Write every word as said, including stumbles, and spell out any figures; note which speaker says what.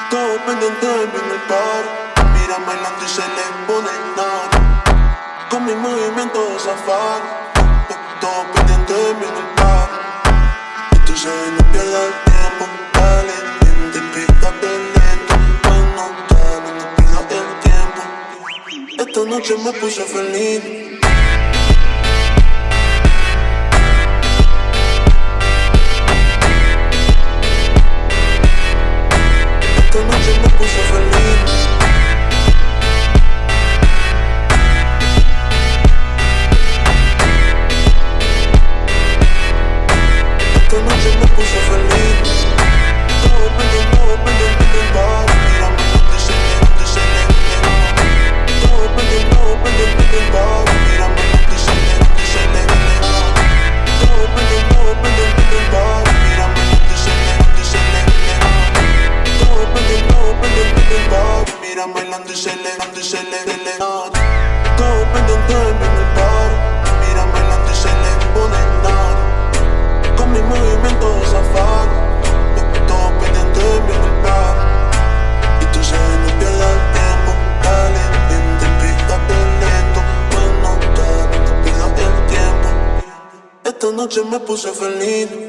Speaker 1: Todo pendiente de mí en el par. Mira bailando y se le pone nada. Con mi movimiento de safari. Todo pendiente de mí en el par. Y tú sabes, no pierdas el tiempo. Dale, lento y pícate lento. Bueno, dale, no pierdas el tiempo. Esta noche me puse feliz. Esta noche me puse feliz. Esta noche me puse feliz. Todo pendiente, todo pendiente del bar. Mírame donde se le, donde se le, todo pendiente, todo pendiente del bar. Mírame donde se le, donde se le, todo pendiente, todo pendiente del bar. Mírame donde se le, donde se le, todo pendiente, todo pendiente del bar. Mira bailando y se le, donde se le, le, todo pendiente de mí en el bar. Mira bailando y se le pone nada. Con mi movimiento de safari. Todo pendiente de mí en el bar. Y tú sabes, no pierdas el tiempo. Dale, lento y pícate lento. Bueno, dale, no pierdas el tiempo. Esta noche me puse feliz.